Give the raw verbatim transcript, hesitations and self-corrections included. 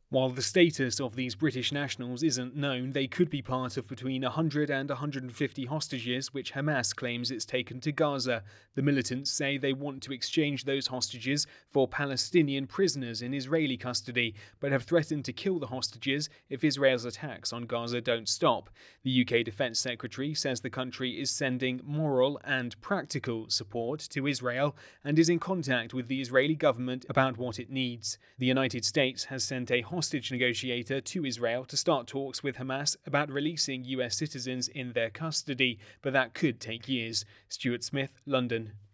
While the status of these British nationals isn't known, they could be part of between one hundred and one hundred fifty hostages which Hamas claims it's taken to Gaza. The militants say they want to exchange those hostages for Palestinian prisoners in Israeli custody, but have threatened to kill the hostages if Israel's attacks on Gaza don't stop. The U K Defence Secretary says the country is sending moral and practical support to Israel and is in contact with the Israeli government about what it needs. The United States has sent a hostage negotiator to Israel to start talks with Hamas about releasing U S citizens in their custody, but that could take years. Stuart Smith, London.